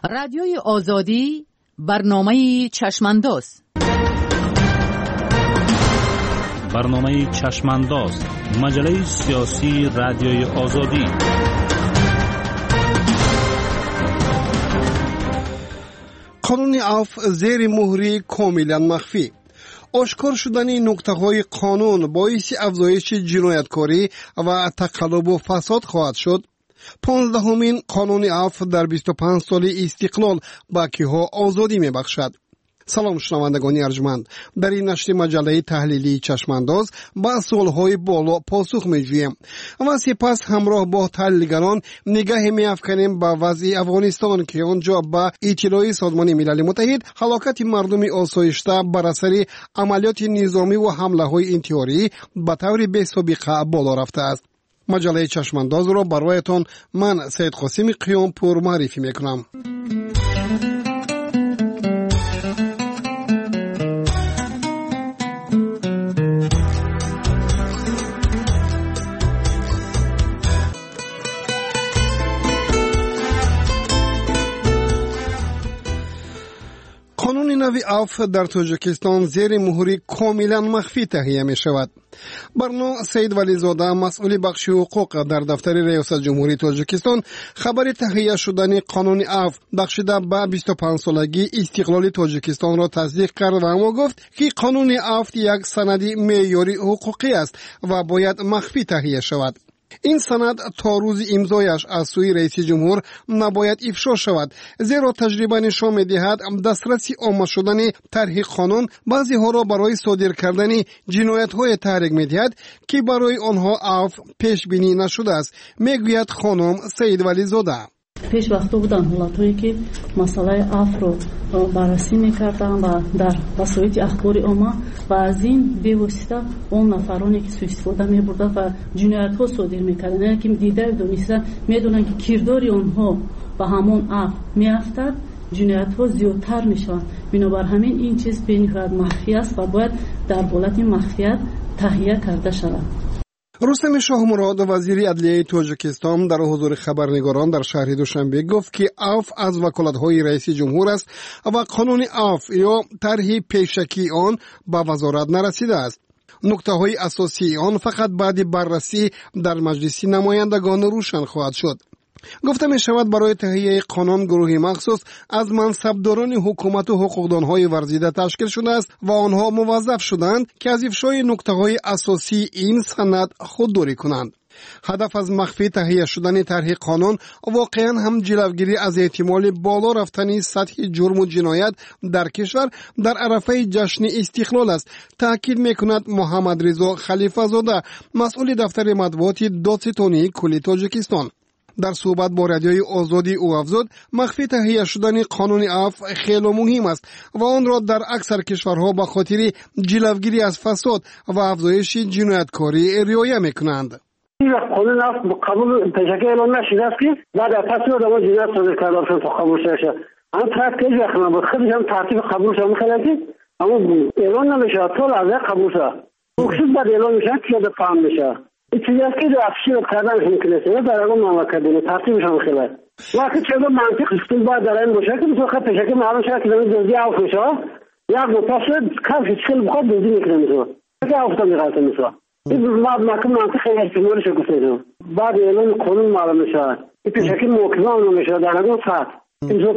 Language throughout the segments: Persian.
رادیوی آزادی برنامه چشمانداز. برنامه چشمانداز، مجله سیاسی رادیوی آزادی. قانون عفو زیر مهری کاملا مخفی. آشکار شدن نکته‌های قانون باعث افزایش جنایتکاری و تقلب و فساد خواهد شد. 15مین قانون عفو در 25 سال استقلال به کیها آزادی میبخشد. سلام شنوندگان ارجمند، در این نشر مجله تحلیلی چشمانداز با سوالهای بالا پاسخ میجوییم و سپس همراه با تحلیلگران نگاه میافکنیم به وضع افغانستان که آنجا با اطلاع سازمان ملل متحد هلاکت مردم آسایشته بر اثر عملیات نظامی و حمله های انتحاری به طور بی‌سابقه بالا رفته است. مجله چشمانداز را برایتان من سید قاسم قیامپور معرفی میکنم. قانون نو عفو در تاجیکستان زیر مهر کاملا مخفی تهیه می شود. برنا سید ولی زاده، مسئول بخش حقوق در دفتر ریاست جمهوری تاجیکستان، خبر تهیه شدن قانون عفو بخشیده به 25 سالگی استقلال تاجیکستان را تصدیق کرد و اما گفت که قانون عفو یک سند معیاری حقوقی است و باید مخفی تهیه شود. این سند تا روز امضایش از سوی رئیس جمهور نباید افشا شود، زیرا تجربه نشان می‌دهد دسترسی عام شدن طرح قانون بعضی ها را برای صادر کردن جنایت‌های تحریک می‌دهد که برای آنها عفو پیش بینی نشده است، میگوید خانم سید ولی زاده. پیش وقتا بودن حالتایی که مسئله عفو رو بررسی میکردن و در وسایل اخباری عامه و از این بواسطه اون نفرانی که سوء استفاده میبردن و جنایت ها صادر میکردن، یعنی که دیده دونسته میدونن که کردار اونها به همون عفو میافتد، جنایت ها زیادتر میشن. بنابر همین این چیز به نهایت مخفی است و باید در حالت مخفیت تهیه کرده شود. رستم شاه مراد، وزیر عدلیه تاجیکستان، در حضور خبرنگاران در شهر دوشنبه گفت که عفو از وکالت‌های رئیس جمهور است و قانون عفو یا طرح پیشکی آن به وزارت نرسیده است. نکته‌های اساسی آن فقط بعد بررسی در مجلس نمایندگان روشن خواهد شد. گفته می شود برای تهیه قانون گروهی مخصوص از منصبداران حکومت و حقوقدانهای ورزیده تشکیل شده است و آنها موظف شدند که از افشای نکته‌های اساسی این سند خودداری کنند. هدف از مخفی تهیه شدن طرح قانون واقعا هم جلوگیری از احتمال بالا رفتن سطح جرم و جنایت در کشور در عرفه جشن استقلال است، تاکید میکند محمد رضا خلیفه زاده، مسئول دفتر مطبوعات دادستانی کل تاجیکستان. در صحبت با رادیوی آزادی او افزود مخفی تهیه شدن قانون عفو خیلی مهم است و آن را در اکثر کشورها به خاطر جلوگیری از فساد و افزایش جنایتکاری رعایت میکنند. قانون عفو قبول پیشکی اعلام نشده است که بعد از تصویب آن جنایت صادر کرده باشند تا قبول شود. آن ترتیب رقم بود، خیلی هم ترتیب قبول شده میخواهد اما اعلان نمیشه تا لحظه قبول شد. مخصوص بعد اعلان میشه که فهم میشه. این چیزی است که افشا کردن میکنه در اون مملکت ترتیبشان خیلی وقتی چه منطق است باید در این باشه که بسیار پیشکی معلوم شد که دوزی عفو میشه یک متصل کافی چیل بخواد دوزی میکنه میشه که عفو میگه میشه این منطق احتمالش گفتم بعد اعلان قانون معلوم میشه این پیشکی موکلان نمیشه در اون ساعت اینجا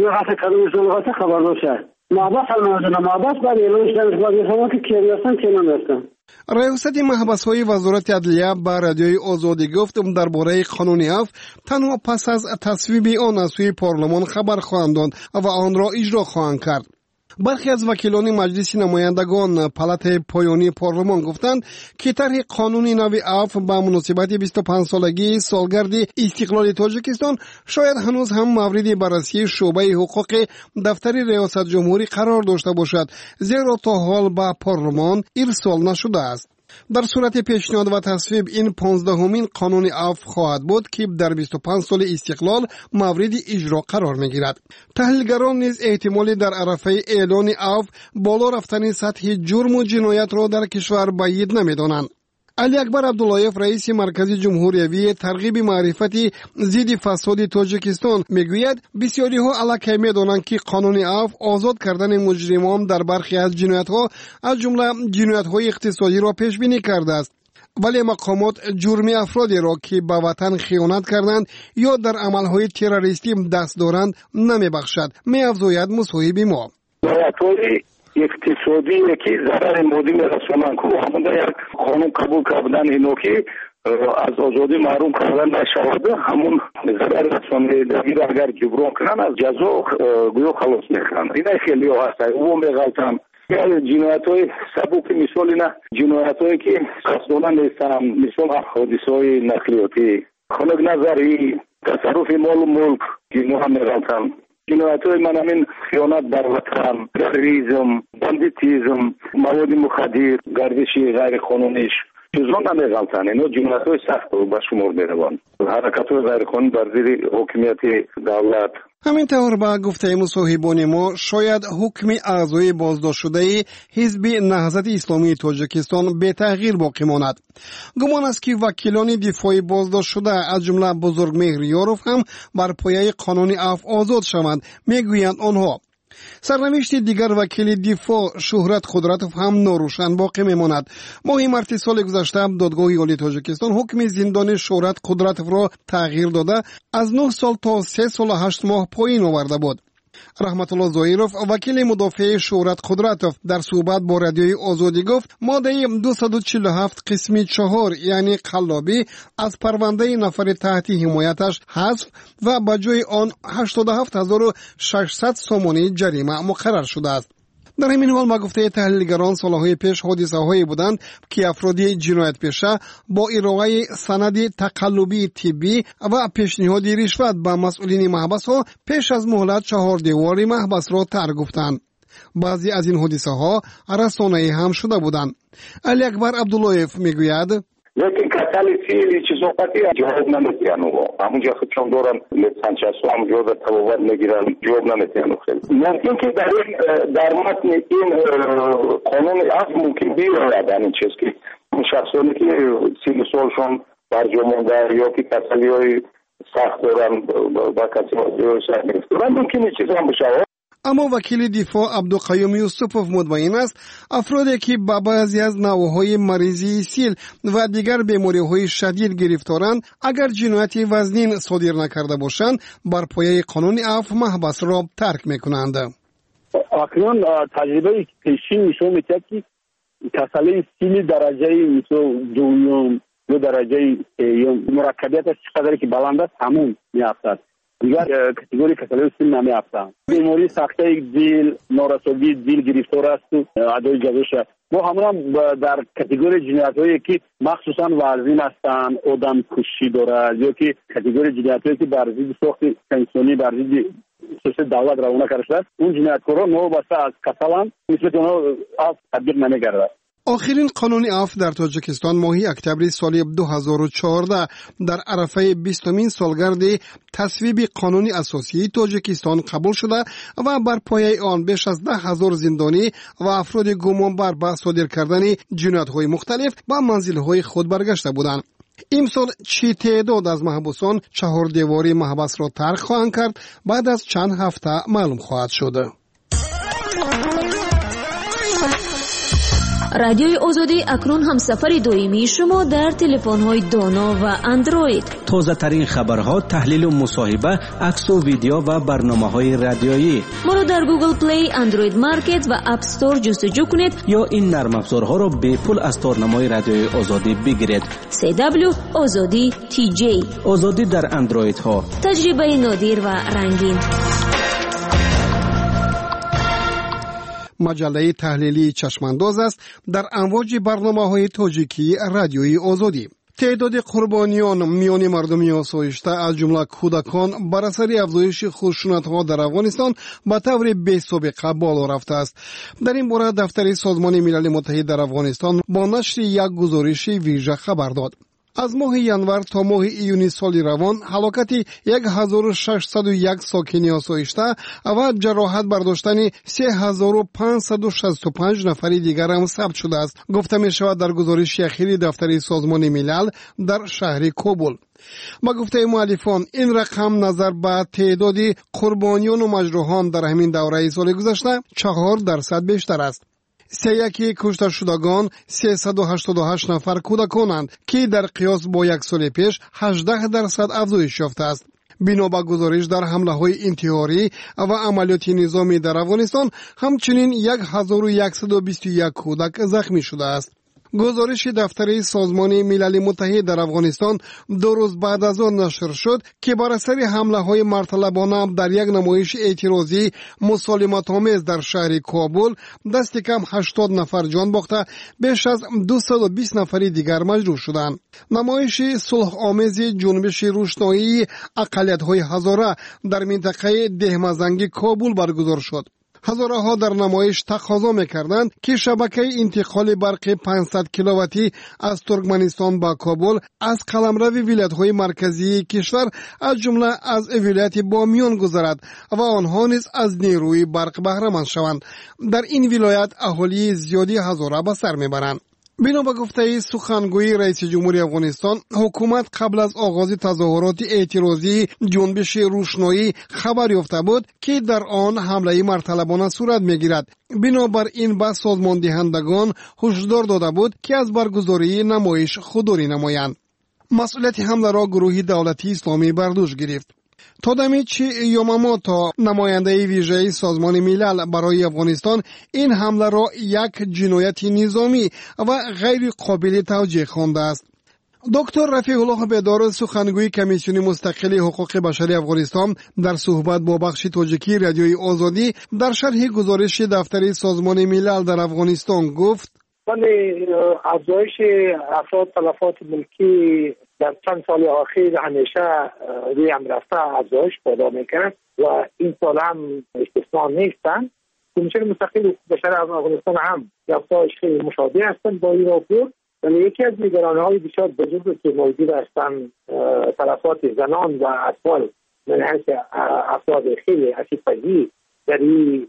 کدومش خبر باشه محبس محبس بعد اعلان شدنش باید میفهمم که کی هستن کی نمیستن. ریاست محبس‌های وزارت عدلیه به رادیوی آزادی گفت درباره قانون عفو تنها پس از تصویب آن از سوی پارلمان خبر خواهند داد و آن را اجرا خواهند کرد. برخی از وکیلان مجلس نمایندگان پالات پایانی پارلمان گفتند که طرح قانون نو عفو با مناسبت 25 سالگی سالگرد استقلال تاجیکستان شاید هنوز هم مورد بررسی شعبه حقوق دفتر ریاست جمهوری قرار داشته باشد، زیرا تا حال به پارلمان ارسال نشده است. در صورت پیشنهاد و تصویب این 15مین قانون عفو خواهد بود که در 25 سال استقلال مورد اجرا قرار میگیرد. تحلیلگران نیز احتمال در عرفه اعلان عفو بالا رفتن سطح جرم و جنایت را در کشور بعید نمیدانند. علی اکبر عبداللهیف رئیس مرکز جمهوریوی ترغیب معرفت ضد فساد تاجیکستان میگوید بسیاری ها الکی میدانند که قانون عفو آزاد کردن مجرمان در برخی از جنایت ها از جمله جنایت های اقتصادی را پیش بینی کرده است، ولی مقامات جرم افرادی را که به وطن خیانت کردند یا در عملهای تروریستی دست دارند نمیبخشد. می‌افزاید مصاحب ما. اقتصادی که ضرر مادی میرسونند که همون یک قانون قبول کردن اینو که از آزادی محروم کردن نشود، همون ضرر رسانندگی را اگر جبران کنن از جزا گویا خلاص میکنن. این خیلی هست او میغلطن. جنایت‌های سبک مثال نه جنایت‌هایی که قصدانه نیستن، مثال حادثه‌های نقلیاتی، خنک نظری، تصرف مال و ملک که اینو هم میغلطن. جنایت‌های من همین خیانت بر وطن، تروریسم، بندیتیزم، مواد مخدر، گردش غیر قانونی چیزا نمیغلطن. اینا جنایت‌های سخت به شمار میروند. حرکت‌های غیر قانونی بر ضد حاکمیت دولت. همین طور با گفته مصاحبان ما شاید حکم اعضای بازداشت شده حزب نهضت اسلامی تاجیکستان به تغییر باقی ماند. گمان است که وکیلان دفاع بازداشت شده از جمله بزرگمهر یاروف هم بر پایه قانون عفو آزاد شوند. میگویند آنها سرنوشت دیگر وکیل دفاع شهرت قدرتوف هم ناروشن باقی میماند. ماه مارس سال گذشته دادگاه عالی تاجیکستان حکم زندان شهرت قدرتوف را تغییر داده از 9 سال تا 3 سال و 8 ماه پایین آورده بود. رحمت الله زاهیروف وکیل مدافع شهرت قدرتوف در صحبت با رادیوی آزادی گفت ماده 247 قسم 4 یعنی قلابی از پرونده نفر تحت حمایتش حذف و به جای آن 87600 سومانی جریمه مقرر شده است. در همین حال با گفته تحلیلگران سالهای پیش حادثه هایی بودند که افرادی جنایت پیشه با ارائه سند تقلبی طبی و پیشنهاد رشوت به مسئولین محبس ها پیش از مهلت 4 دیواری محبس را ترک گفتند. بعضی از این حادثه ها رسانه‌ای هم شده بودند. علی اکبر عبداللهیف میگوید لیکن کسانی خیلی چیزا قطعی جواب نمیدن و همونجا خودشون دارن لیسانس و همونجا در تبابت میگیرن جواب نمیدن. خیلی ممکن که در متن این قانون عفو ممکن بیاید این چیز که شخصانی که 30 سالشون برجا مونده یا که کسانی های سخت دارن با کسی های سخت گرفتن ممکن این چیز هم بشه. اما وکیل دفاع عبدالقیوم یوسفوف مطمئن است افرادی که با بعضی از نوع‌های مریضی سیل و دیگر بیماری‌های شدید گرفتارند اگر جنایت وزنین صادر نکرده باشند بر پایه قانون عفو محبس را ترک می‌کنند. اکنون تجربه پیشین نشون می‌دهد که کسانی سیل درجه مثل دوم یا درجه مرکبیتش چقدر که بلند است همون می‌افتد. دیگر کاتگوری کسانی سیل نمی‌افتند. بیماری سخته دل، نارسایی دل گرفتار است و ادای جزاش. ما همون در کاتگوری جنایت‌هایی که مخصوصاً ورزین هستند، آدم کشی دارد یا که کاتگوری جنایت‌هایی که بر ضد ساخت انسانی بر ضد سیاست دولت روانه کرده است، اون جنایتکاران وابسته از کسالان مثل اونها عفو تطبیق نمی‌گردد. آخرین قانون عفو در تاجیکستان ماه اکتبر سال 2014 در عرفه 20مین سالگرد تصویب قانون اساسی تاجیکستان قبول شده و بر پایه آن بیش از 10,000 زندانی و افراد گمان بر صادر کردن جنایت‌های مختلف به منزل‌های خود برگشته بودند. امسال چه تعداد از محبوسان 4 دیواری محبس را ترک خواهند کرد بعد از چند هفته معلوم خواهد شد. رادیوی آزادی اکنون هم سفر دائمی شما در تلفن‌های دانا و اندروید. تازه ترین خبرها، تحلیل و مصاحبه، عکس و ویدیو و برنامه‌های رادیویی. ما را در گوگل پلی، اندروید مارکت و اپ استور جستجو کنید یا این نرم افزارها را به پول از تارنمای رادیوی آزادی بگیرید. CW آزادی TJ آزادی در اندروید ها. تجربه نادر و رنگین. مجله تحلیلی چشمانداز است در امواج برنامه‌های تاجیکی رادیوی آزادی. تعداد قربانیان میان مردم آسایشته از جمله کودکان بر اثر افزایش خشونت‌ها در افغانستان به طور بی‌سابقه بالا رفته است. در این باره دفتر سازمان ملل متحد در افغانستان با نشر یک گزارش ویژه خبر داد. از ماه ینور تا ماه ایونی سال روان هلاکت 1601 ساکنی آسایشته و جراحت برداشتن 3565 نفری دیگر هم ثبت شده است. گفته می شود در گزارش اخیری دفتر سازمان ملل در شهر کابل. با گفته مؤلفان این رقم نظر به تعداد قربانیان و مجروحان در همین دوره سال گذشته 4% بیشتر است. سیاکی کشته شدگان 388 نفر کودکانند که در قیاس با یک سال پیش 18% افزایش یافته است. بنا به گزارش در حمله های انتحاری و عملیات نظامی در افغانستان همچنین 1121 کودک زخمی شده است. گزارش دفتر سازمان ملل متحد در افغانستان 2 روز بعد از آن نشر شد که بر اثر حمله های مرتلبانه در یک نمایش اعتراضی مسالمت آمیز در شهر کابل دست کم 80 نفر جان باخته بیش از 220 نفری دیگر مجروح شدند. نمایش صلح آمیز جنبش روشنایی اقلیت های هزاره در منطقه دهمزنگی کابل برگزار شد. هزاره ها در نمایش تقاضا می‌کردند که شبکه انتقال برق 500 کیلوواتی از ترکمنستان به کابل از قلمرو ولایت‌های مرکزی کشور از جمله از ولایت بامیان گذرد و آنها نیز از نیروی برق بهره مند شوند. در این ولایت اهالی زیادی هزاره به سر میبرند. بنا به گفته سخنگوی رئیس جمهوری افغانستان، حکومت قبل از آغاز تظاهرات اعتراضی جنبش روشنایی خبر یافته بود که در آن حمله مرتلبانه صورت میگیرد. بنابراین به سازمان دهندگان هشدار داده بود که از برگزاری نمایش خودداری نمایند. مسئولیت حمله را گروه دولتی اسلامی بر دوش گرفت. تادامیچی یاماموتو، نماینده ویژه سازمان ملل برای افغانستان، این حمله را یک جنایت نظامی و غیر قابل توجیه خوانده است. دکتر رفیع الله بیدار، سخنگوی کمیسیون مستقل حقوق بشری افغانستان، در صحبت با بخش تاجیکی رادیوی آزادی در شرح گزارش دفتر سازمان ملل در افغانستان گفت: ولی افزایش افراد تلفات ملکی در چند سال اخیر همیشه روی هم رفته افزایش پیدا میکرد و این سال هم استثنا نیستند. کمیسیون مستقل حقوق بشر افغانستان هم افزایش خیلی مشابه هستند با این راپور، ولی یکی از نگرانی‌های بسیار بزرگی که موجود هستند تلفات زنان و اطفال من حیث افراد خیلی آسیب‌پذیر در این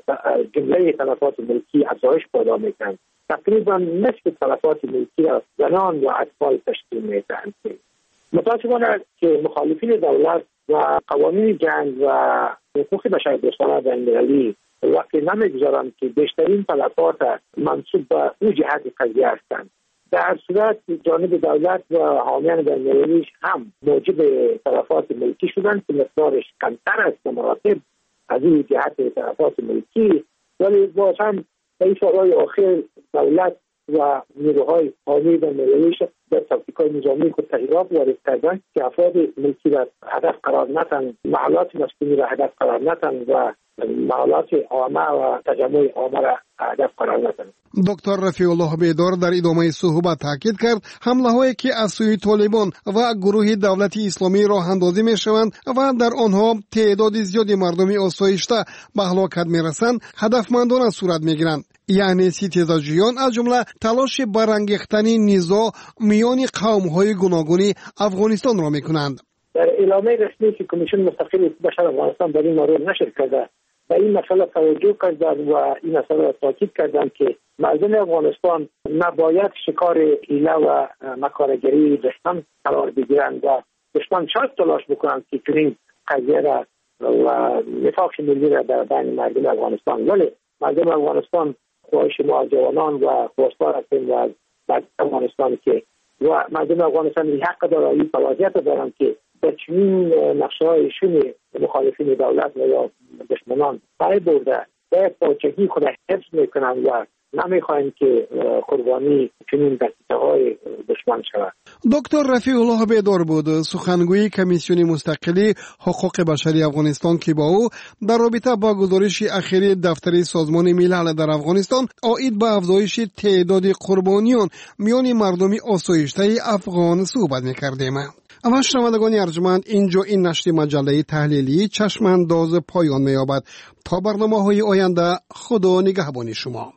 جمله تلفات ملکی افزایش پیدا میکنند. تقریبا نصف تلفات ملکی از زنان و اطفال تشکیل میدهند. متاسفانه که مخالفین دولت و قوانین جنگ و حقوق بشر دوستانه بین‌المللی وقتی نمیگذارند که بیشترین تلفات منسوب به او جهت قضیه هستند. در صورت جانب دولت و حامیان بین‌المللی هم موجب تلفات ملکی شدند که مقدارش کمتر است به مراتب از این جهت تلفات ملکی، ولی باز هم در این سالهای آخر دولت و نیروهای حامی بین‌المللی در تاکتیک‌های نظامی خود تغییرات وارد کردند که افراد ملکی را هدف قرار ندهند، محلات مسکونی را هدف قرار ندهند و محلات عامه و تجمع عامه را هدف قرار ندهند. دکتر رفیع الله بیدار در ادامه صحبت تاکید کرد حمله‌هایی که از سوی طالبان و گروه دولتی اسلامی راه اندازی می‌شوند و در آنها تعداد زیادی مردم آسایشته به هلاکت می‌رسند هدفمندانه صورت می‌گیرند، یعنی ستیزجویان از جمله تلاش برانگیختن نزاع میان قوم‌های گوناگون افغانستان را می‌کنند. در اعلامیه رسمی که کمیسیون مستقل حقوق بشر افغانستان در این مورد نشر کرده و این مسئله توجه کردند و این مسئله را تاکید کردند که مردم افغانستان نباید شکار حیله و مکارگری دشمن قرار بگیرند و دشمن شاید تلاش بکنند که چنین قضیه را و نفاق ملی را در بین مردم افغانستان، ولی مردم افغانستان خواهش ما جوانان و خواستار هستند و از افغانستان که و مردم افغانستان حق دارند این صلاحیت دارند که به چنین نقشه‌های شوم مخالفین دولت و یا دشمنان پای برده باید پاچگی خود حفظ میکنند و نمیخواهند که قربانی چنین دستگاه‌های دشمن شود. دکتر رفیع الله بیدار بود، سخنگوی کمیسیون مستقلی حقوق بشری افغانستان که با او در رابطه با گزارش اخیری دفتر سازمان ملل در افغانستان عاید به افزایش تعداد قربانیان میان مردم آسایشته افغان صحبت می‌کردیم. اما شنوندگان ارجمند، اینجا این نشر مجله تحلیلی چشمانداز پایان می‌یابد. تا برنامه‌های آینده، خدا نگهبان شما.